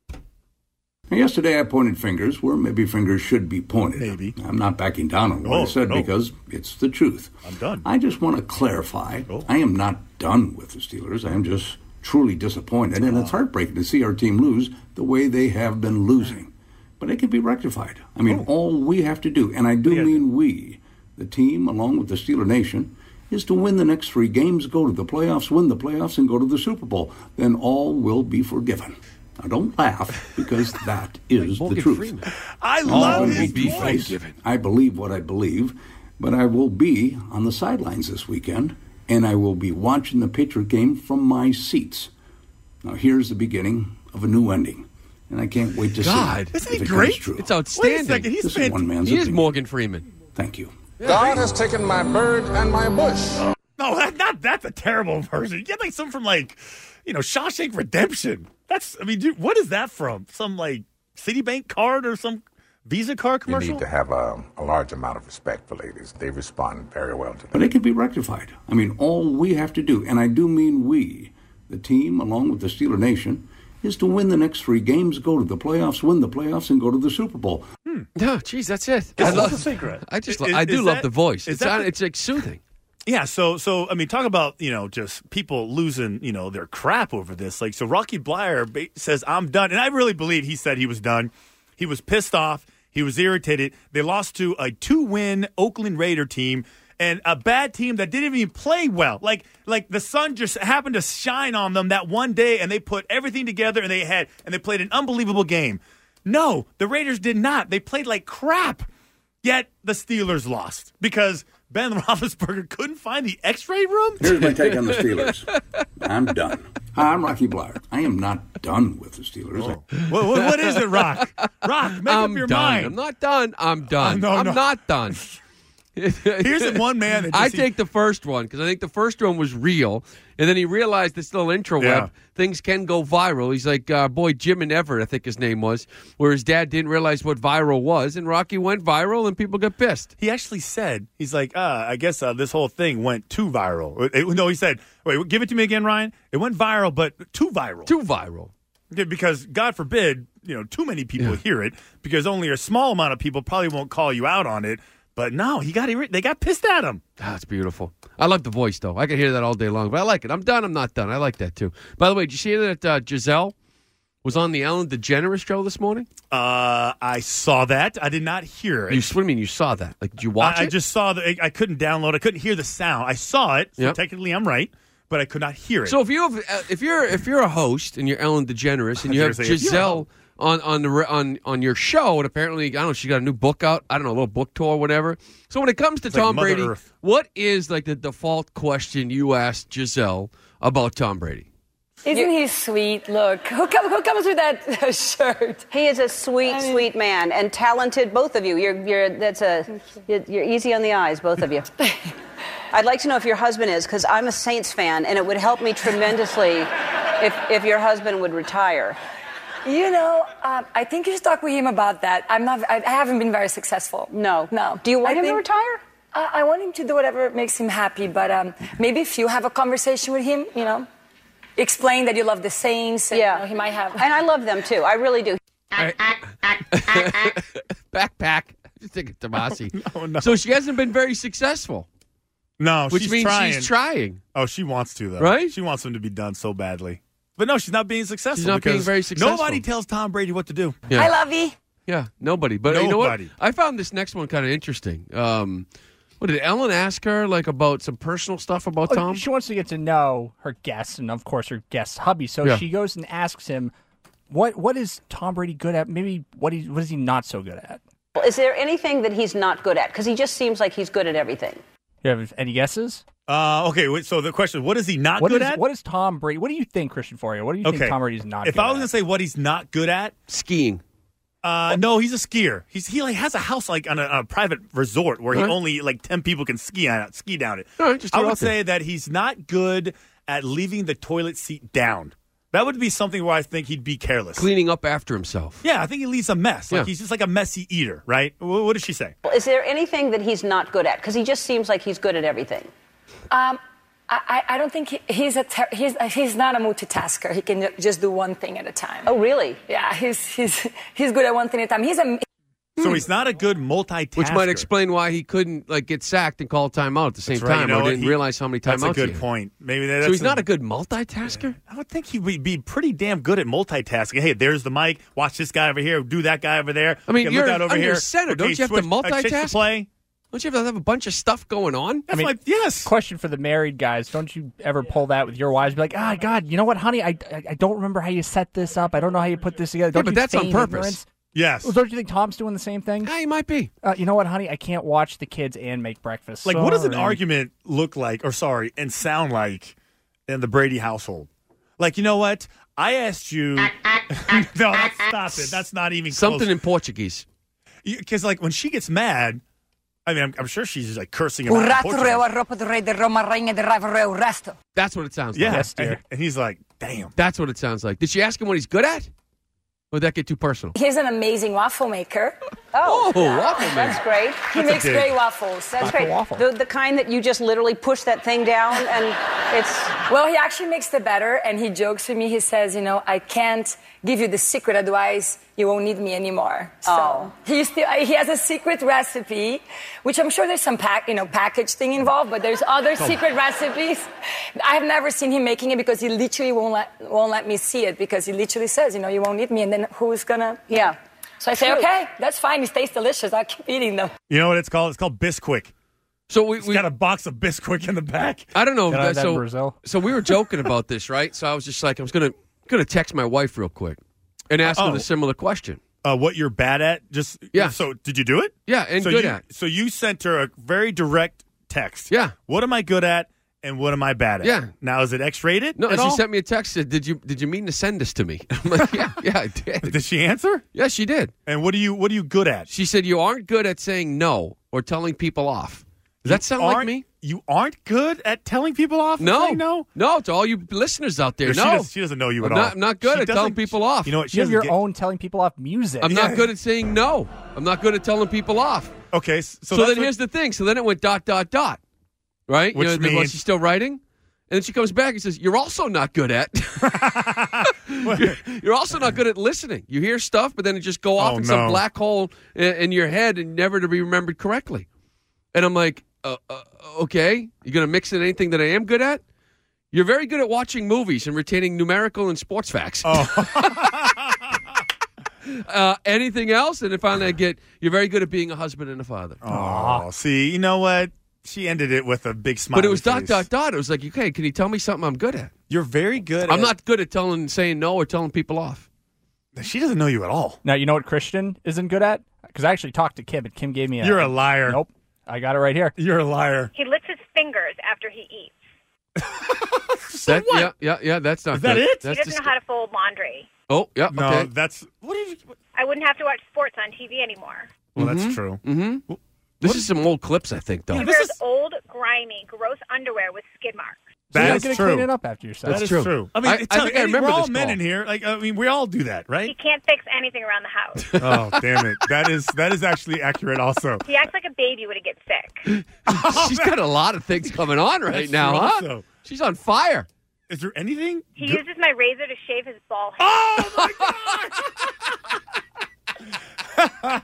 Now, yesterday I pointed fingers where maybe fingers should be pointed.
Maybe.
I'm not backing down on what
Oh,
I said
no.
because it's the truth.
I'm done.
I just want to clarify.
Oh.
I am not done with the Steelers. I am just truly disappointed, and it's heartbreaking to see our team lose the way they have been losing. But it can be rectified. I mean,
Oh.
all we have to do, and I do
Yeah.
mean we, the team, along with the Steeler Nation, is to win the next three games, go to the playoffs, win the playoffs, and go to the Super Bowl. Then all will be forgiven. Now, don't laugh, because that is the
Morgan
truth.
Freeman.
I
All
love
will
his
be
voice.
forgiven. I believe what I believe, but I will be on the sidelines this weekend, and I will be watching the Patriot game from my seats. Now, here's the beginning of a new ending, and I can't wait to
God.
see
Isn't
if
he
it
great?
comes true.
It's outstanding.
Wait a second. He's
This is
fantastic.
one man's
He is
opinion.
Morgan Freeman.
Thank you.
God has taken my bird and my bush.
No, that, not that's a terrible version. You get like some from like, you know, Shawshank Redemption. That's I mean, dude, what is that from? Some like Citibank card or some Visa card
You
commercial?
need to have a, a large amount of respect for ladies. They respond very well to that.
But it can be rectified. I mean, all we have to do, and I do mean we, the team, along with the Steeler Nation, is to win the next three games, go to the playoffs, win the playoffs, and go to the Super Bowl.
No, geez, that's it.
That's
I love
the secret.
I just,
Is-
lo- I do
is
love
that-
the voice.
is
It's,
that
on,
the-
it's like soothing.
Yeah, so so I mean, talk about you know just people losing you know their crap over this. Like, so Rocky Bleier ba- says I'm done, and I really believe he said he was done. He was pissed off. He was irritated. They lost to a two-win Oakland Raider team and a bad team that didn't even play well. Like like the sun just happened to shine on them that one day, and they put everything together, and they had and they played an unbelievable game. No, the Raiders did not. They played like crap. Yet the Steelers lost because Ben Roethlisberger couldn't find the X-ray room.
Here's my take on the Steelers. I'm done. Hi, I'm Rocky Bleier. I am not done with the Steelers.
what, what, what is it, Rock? Rock, make
I'm
up your
done.
mind.
I'm not done. I'm done.
no,
I'm
no.
not done.
Here's the one man that
I
just-
take the first one because I think the first one was real, and then he realized this little intro
Yeah.
web things can go viral. He's like, uh, boy, Jim and Everett, I think his name was, where his dad didn't realize what viral was, and Rocky went viral, and people got pissed.
He actually said, he's like, uh, I guess uh, this whole thing went too viral. It- it- no, he said, wait, give it to me again, Ryan. It went viral, but too viral.
Too viral.
Yeah, because, God forbid, you know, too many people
Yeah.
hear it because only a small amount of people probably won't call you out on it. But no, he got irri- they got pissed at him.
That's beautiful. I love the voice, though. I can hear that all day long, but I like it. I'm done. I'm not done. I like that, too. By the way, did you see that uh, Giselle was on the Ellen DeGeneres show this morning?
Uh, I saw that. I did not hear it.
You, what do you mean you saw that? Like, did you watch
I,
it?
I just saw that. I couldn't download. I couldn't hear the sound. I saw it. So
Yep.
technically, I'm right, but I could not hear it.
So if you have, uh, if you're if you're a host and you're Ellen DeGeneres and you
I
have
was gonna say, if you're a
Giselle on on the re- on on your show, and apparently I don't know, she got a new book out. I don't know, a little book tour or whatever. So when it comes to
It's like
Tom
Mother
Brady,
Earth.
what is like the default question you ask Giselle about Tom Brady?
Isn't he sweet? Look, who, come, who comes with that shirt?
He is a sweet,
I mean-
sweet man and talented. Both of you. You're, you're. That's a. You're, you're easy on the eyes, both of you. I'd like to know if your husband is, because I'm a Saints fan, and it would help me tremendously if if your husband would retire.
You know, um, I think you should talk with him about that. I'm not. I, I haven't been very successful.
No,
no.
Do you want
I
him to
think-
retire?
Uh, I want him to do whatever makes him happy. But um, maybe if you have a conversation with him, you know, explain that you love the Saints. And,
Yeah.
you know, he might have.
And I love them too. I really do.
Backpack. Just think of Tomasi.
No, no.
So she hasn't been very successful.
No,
which
she's
means
trying.
she's trying.
Oh, she wants to, though.
Right?
She wants him to be done so badly. But no, she's not being successful.
She's not being
because
very successful.
Nobody tells Tom Brady what to do.
Yeah.
Hi, Lovey.
Yeah, nobody. But you know what?
Nobody.
I found this next one kind of interesting. Um, what did Ellen ask her, like, about some personal stuff about
Oh,
Tom?
She wants to get to know her guests and, of course, her guest's hubby. So
Yeah.
she goes and asks him, "What what is Tom Brady good at? Maybe what he what is he not so good at?"
Is there anything that he's not good at? Because he just seems like he's good at everything.
You have any guesses?
Uh, okay, wait, so the question, what is he not
What
good
is-
at?
What is Tom Brady? What do you think, Christian Foria? What do you
Okay.
think Tom Brady's not
If
good
I was
at?
going to say what he's not good at,
skiing.
Uh, no, he's a skier. He's he like has a house like on a, on a private resort where he
Right.
only like ten people can ski on it, ski down it.
Right, just
I
throw it
would
out there.
say that he's not good at leaving the toilet seat down. That would be something where I think he'd be careless.
Cleaning up after himself.
Yeah, I think he leaves a mess. Like
Yeah.
he's just like a messy eater, right? What, what did she say?
Is there anything that he's not good at? Because he just seems like he's good at everything.
Um, I, I- I don't think he, he's a ter- he's he's not a multitasker. He can ju- just do one thing at a time.
Oh, really?
Yeah, he's he's he's good at one thing at a time. He's a
So he's not a good multitasker.
Which might explain why he couldn't like get sacked and call a timeout at the same
That's right.
time,
You know
or
what?
didn't
He-
realize how many timeouts.
That's a good
he had.
point. Maybe that's
So he's
a-
not a good multitasker.
I would think he would be pretty damn good at multitasking. Hey, there's the mic. Watch this guy over here. Do that guy over there.
I mean,
okay,
you're,
look out over
you're
here.
a center.
Okay,
Don't you have
switch-
to
uh, change the
multitask?
play.
Don't you have to have a bunch of stuff going on?
That's my yes.
Question for the married guys: don't you ever pull that with your wives? Be like, ah, God, you know what, honey? I, I I don't remember how you set this up. I don't know how you put this together.
Yeah,
Don't
but
you
that's on
feign
purpose.
ignorance?
Yes.
Well, don't you think Tom's doing the same thing?
Yeah, he might be.
Uh, you know what, honey? I can't watch the kids and make breakfast.
Like, what does an
Sorry.
argument look like, or sorry, and sound like in the Brady household? Like, you know what? I asked you. no, that's, stop it. That's not even
Something
close.
in Portuguese.
Because, like, when she gets mad, I mean, I'm, I'm sure she's just like cursing him
O
out. in
rato
Portuguese.
reu a roupa do rei de Roma, rainha de raiva reu o resto.
That's what it sounds
Yeah.
like.
Yes, dear.
and, and he's like, damn.
That's what it sounds like. Did she ask him what he's good at? Or did that get too personal?
He's an amazing waffle maker.
Oh,
Oh, waffle man.
that's great.
He
That's a
makes
dig.
great waffles.
That's
Chocolate
great.
waffle.
The, the kind that you just literally push that thing down and it's.
Well, he actually makes the better, and he jokes with me. He says, you know, I can't give you the secret, otherwise you won't need me anymore. So
Oh.
he still he has a secret recipe, which I'm sure there's some pack, you know, package thing involved, but there's other secret recipes. I have never seen him making it because he literally won't let won't let me see it because he literally says, you know, you won't need me, and then who's gonna?
Yeah.
So I say,
True.
okay, that's fine. It tastes delicious. I'll keep eating them.
You know what it's called? It's called Bisquick.
So we,
He's
we
got a box of Bisquick in the back.
I don't know.
Get out of
uh,
that in
so,
Brazil.
so we were joking about this, right? So I was just like, I was gonna gonna text my wife real quick and ask her
Oh.
the similar question.
Uh, what you're bad at? Just
Yeah.
So did you do it?
Yeah, and
so
good
you,
at.
So you sent her a very direct text.
Yeah.
What am I good at, and what am I bad at?
Yeah.
Now is it X-rated?
No,
at
and she
all?
sent me a text. Said, "Did you did you mean to send this to me?" I'm like, "Yeah, yeah, I did."
Did she answer?
Yeah, she did.
And what do you what are you good at?
She said, "You aren't good at saying no or telling people off." Does that sound like
Aren't-
me?
You aren't good at telling people off. and
No,
saying no.
no. To all you listeners out there,
Or she
no.
does- she doesn't know you
I'm
at
not,
all.
I'm not good
She
at telling
doesn't-
people off.
You know what? She
You have
doesn't
your
get-
own telling people off music.
I'm
Yeah.
not good at saying no. I'm not good at telling people off.
Okay, so,
So,
that's
then
what-
here's the thing. So then it went dot dot dot, right?
Which
you know, then
means-
she's still writing, and then she comes back and says, "You're also not good at. you're, you're also not good at listening. You hear stuff, but then it just go off
Oh,
in some
no.
black hole in, in your head and never to be remembered correctly." And I'm like, uh, uh, "Okay, you're gonna mix in anything that I am good at? You're very good at watching movies and retaining numerical and sports facts.
Oh.
uh, anything else?" And then finally I get, "You're very good at being a husband and a father."
Oh, see, you know what? She ended it with a big smile.
But it was dot, dot, dot. It was like, okay, can you tell me something I'm good at?
You're very good
I'm
at-
not good at telling, saying no or telling people off.
She doesn't know you at all.
Now, you know what Christian isn't good at? Because I actually talked to Kim, and Kim gave me a...
You're a liar.
Nope. I got it right here.
You're a liar.
He licks his fingers after he eats.
That, yeah, yeah, yeah, that's not
Is that
good.
it?
That's
he doesn't
just,
know how to fold laundry.
oh, yeah,
No,
okay.
that's what did you?
I wouldn't have to watch sports on T V anymore.
Well, that's true.
Mm-hmm. This is some old clips, I think, though.
He wears old, grimy, gross underwear with skid marks.
So you
That
gotta
is
get to
true.
clean it up after yourself.
That
That's
is
true.
true. I mean,
I-
it's
I
tell-
think I
any-
remember
we're all
this
men
call.
in here. Like, I mean, we all do that,
He
right?
can't fix anything around the house.
Oh, damn it! That is that is actually accurate. Also,
He acts like a baby when he gets sick.
She's got a lot of things coming on right
That's
now,
true
huh?
also.
She's on fire.
Is there anything?
He
good-
uses my razor to shave his ball head.
Oh my god!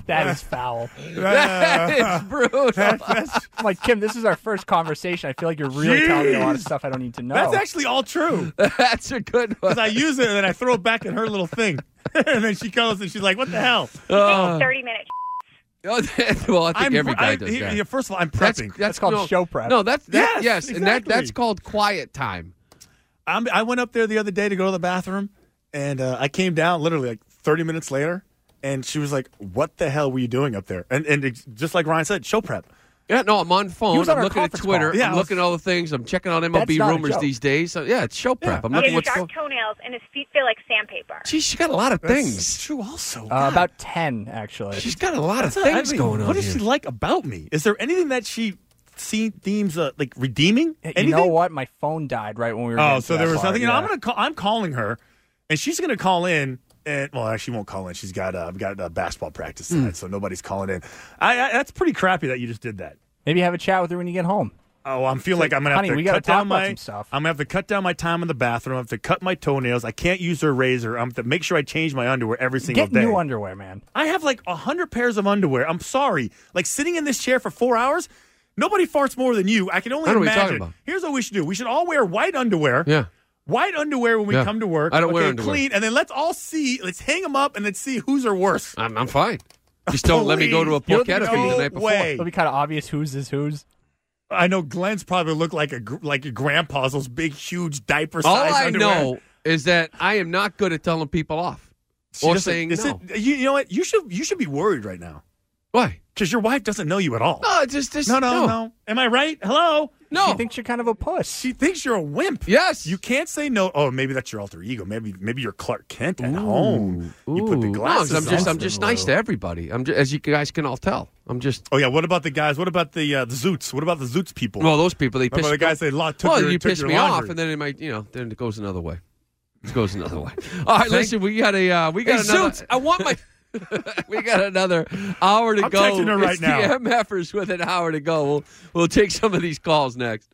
That is foul.
That is brutal.
That- that's- I'm like, Kim, this is our first conversation. I feel like you're really telling me a lot of stuff I don't need to know.
That's actually all true.
That's a good one.
Because I use it and then I throw it back in her little thing. And then she goes and she's like, what the hell?
Uh,
thirty minutes.
well, I think
I'm-
every guy
I-
does
here-
that.
here, first of all, I'm
That's,
prepping.
that's
called
no,
show prep.
No, that's that,
Yes,
yes, and that
exactly.
that's called quiet time.
I'm, I went up there the other day to go to the bathroom, and uh, I came down literally like thirty minutes later, and she was like, what the hell were you doing up there? And, and it's just like Ryan said, show prep.
Yeah, no, I'm on
He
phone.
was on
I'm
our
looking at
conference
Twitter.
call. Yeah,
I'm
I was-
looking at all the things. I'm checking out M L B
That's not a
rumors
joke.
these days. So, yeah, it's show prep. I'm
He
looking
has
what's
sharp
going.
toenails and his feet feel like sandpaper.
Geez, she's got a lot of
That's
things.
true also.
Uh, about ten, actually.
She's got a lot of
That's not-
things
I mean,
going on
What does
here.
she like about me? Is there anything that she see, deems uh, like redeeming?
You
Anything?
know what? My phone died right when we were.
Oh,
getting
so
to
there
that
was
part,
nothing. You know, I'm
yeah.
gonna call. I'm calling her, and she's gonna call in. And well, actually, won't call in. She's got uh, got uh, basketball practice tonight, so nobody's calling in. I, I, that's pretty crappy that you just did that.
Maybe have a chat with her when you get home.
Oh, I'm feeling
It's
like I'm gonna
honey,
have to
we gotta
cut
talk
down
about
my.
some stuff.
I'm gonna have to cut down my time in the bathroom. I have to cut my toenails. I can't use her razor. I'm to make sure I change my underwear every single
Get
day.
new underwear, man.
I have like a hundred pairs of underwear. I'm sorry. Like sitting in this chair for four hours. Nobody farts more than you. I can only
I know what you're
imagine.
talking about.
Here's what we should do. We should all wear white underwear.
Yeah.
White underwear when we
Yeah.
come to work.
I don't
okay,
wear underwear.
Clean, and then let's all see. Let's hang them up and let's see whose are worse.
I'm, I'm fine. Just don't let me go to a
You don't
Pawcetta
think
feed
no
the night before.
way.
It'll be kind of obvious whose is whose.
I know Glenn's probably look like a gr- like a grandpa's those big, huge diaper
All
size
I
underwear.
know is that I am not good at telling people off
She
or
doesn't-
saying
is
no.
it- you, you know what? You should you should be worried right now
Why?
because your wife doesn't know you at all.
No, just, just
no, no,
no.
no. Am I right? Hello.
No.
She thinks you're kind of a puss.
She thinks you're a wimp.
Yes.
You can't say no. Oh, maybe that's your alter ego. Maybe maybe you're Clark Kent at home. You put the
Ooh.
glasses
No, 'cause I'm just
on.
I'm just nice to everybody. I'm just, as you guys can all tell. I'm just.
Oh yeah. What about the guys? What about the uh, the Zoots? What about the Zoots people?
Well, those people they
What
piss.
about the guys they lo- took
well,
your,
you
took
piss
your
me
laundry?
off, and then it might, you know, then it goes another way. It goes another way. All right, listen, we got a uh, we got Hey, another.
Zoots, I want my.
We got another hour to
I'm
go.
texting her right
it's
now.
the M Fers with an hour to go. We'll we'll take some of these calls next.